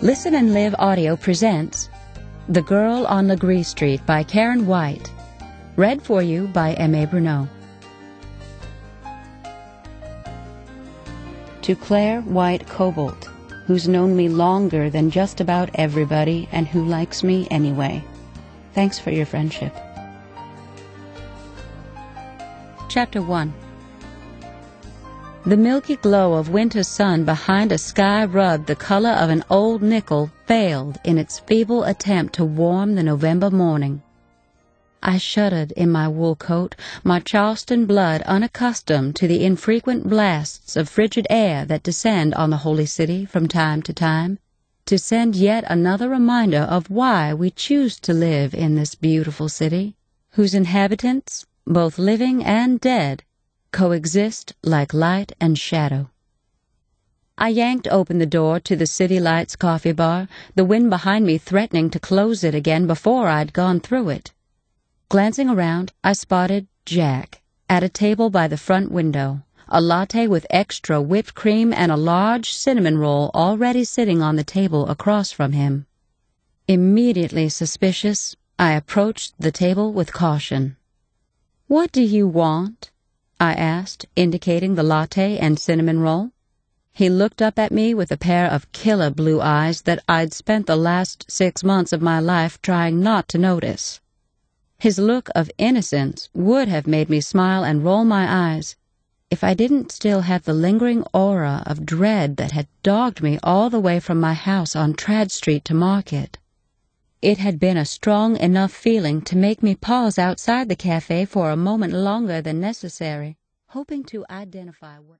Listen and Live Audio presents The Girl on Legree Street by Karen White. Read for you by M.A. Bruneau. To Claire White Cobalt, who's known me longer than just about everybody and who likes me anyway. Thanks for your friendship. Chapter 1. The milky glow of winter sun behind a sky rubbed the color of an old nickel failed in its feeble attempt to warm the November morning. I shuddered in my wool coat, my Charleston blood unaccustomed to the infrequent blasts of frigid air that descend on the holy city from time to time, to send yet another reminder of why we choose to live in this beautiful city, whose inhabitants, both living and dead, coexist like light and shadow. I yanked open the door to the City Lights coffee bar, the wind behind me threatening to close it again before I'd gone through it. Glancing around, I spotted Jack at a table by the front window, a latte with extra whipped cream and a large cinnamon roll already sitting on the table across from him. Immediately suspicious, I approached the table with caution. "What do you want?" I asked, indicating the latte and cinnamon roll. He looked up at me with a pair of killer blue eyes that I'd spent the last 6 months of my life trying not to notice. His look of innocence would have made me smile and roll my eyes if I didn't still have the lingering aura of dread that had dogged me all the way from my house on Trad Street to Market. It had been a strong enough feeling to make me pause outside the cafe for a moment longer than necessary, hoping to identify what